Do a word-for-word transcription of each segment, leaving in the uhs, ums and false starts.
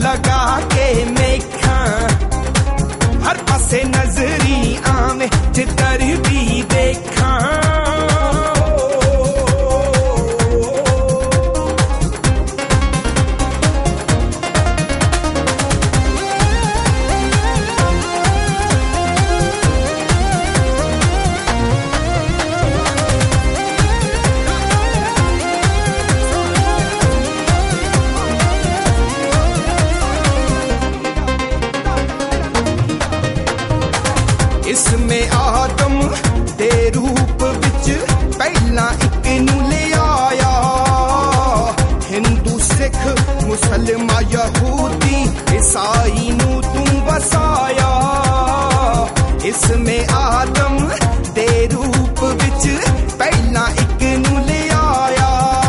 लगा के मेखा हर पासे नजरी आवे जिधर भी देखा इसमें आदम दे रूप विच पहला एक नू ले आया हिंदू सिख मुसलमान यहूदी ईसाई नू तू बसाया इसमें आदम दे रूप विच पहला एक नू ले आया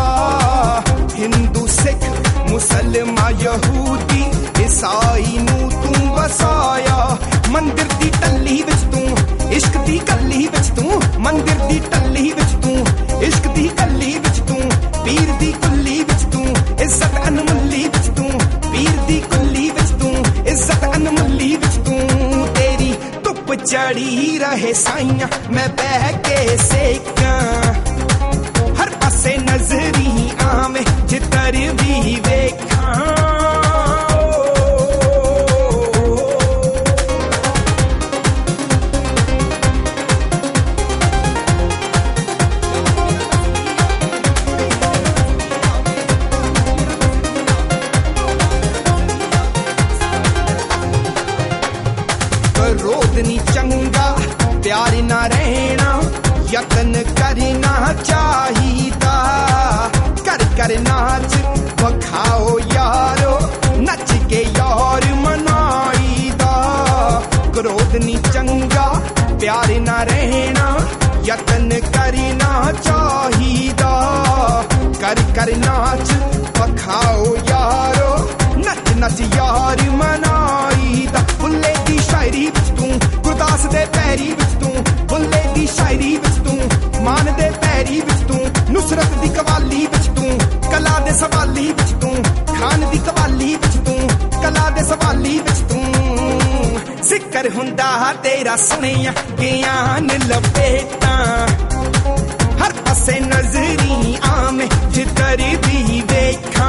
हिंदू सिख मुसलमान यहूदी ईसाई नू तू बसाया मंदिर दी टल्ली विच तू इश्क दी कल्ली विच तू मंदिर दी टल्ली विच तू इश्क दी कल्ली विच तू पीर दी कुल्ली विच तू इज्जत अनमुल्ली विच तू पीर दी कुल्ली विच तू इज्जत अनमुल्ली विच तू तेरी धुप चढ़ी रहे साइयां मैं बह के सेका हर पासे नजरी आवे जिधर भी वेखा क्रोध नी चंगा प्यार ना रहना यतन करना चाहिदा कर कर नाच वखाओ यारो नच के यार मनाईदा क्रोध नी चंगा प्यार ना रहना यतन करना चाहिदा कर कर नाच वखाओ यारो नच नच यार मनाईदा बुल्ले दी शायरी विच तू गुरदास दे पैरी विच तू बुल्ले दी शायरी विच तू मान दे पैरी विच तू नुसरत दी कवाली विच तू कला दे सवाली विच तू खान दी कवाली विच तू कला दे सवाली विच तू जिक्र हुंदा तेरा सुनिया ज्ञान लपेटा हर पासे नजरी आवे जिधर भी देखा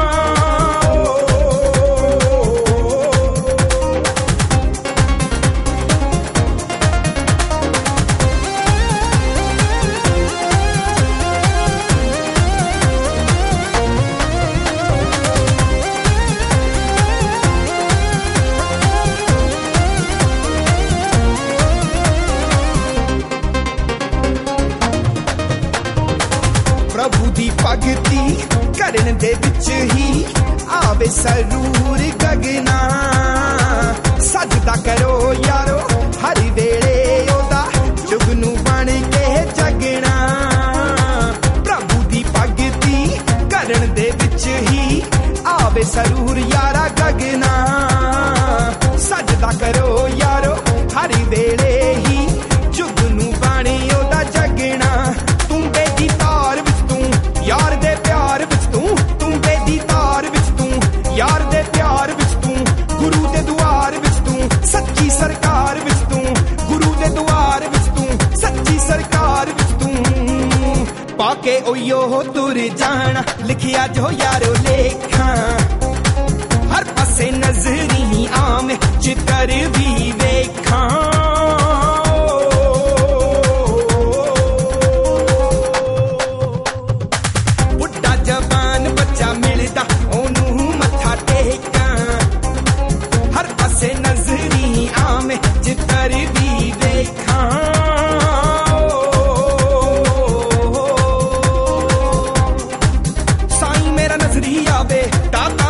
प्रभु दी भगती करन दे विच ही आवे सरूर गगना सजदा करो यारो हर वेले ओदा जुगनू बन के जगना प्रभु दी भगती करन दे विच ही आवे सरूर यारा गगना सजदा करो यारो हर वेले ही जुगनू बन ओदा जगना तू बेदी तार यार दे प्यार विच तू तू बेदी तार विच तू यार दे प्यार विच तू गुरु दे द्वार विच तू सच्ची सरकार विच तू गुरु दे द्वार विच तू सच्ची सरकार विच तू पाके ओयो तुर जाना लिखिया जो यारो लेखा हर पासे नजरी आवे जिधर भी वेखा जिधर भी देखा साईं मेरा नजरिया बे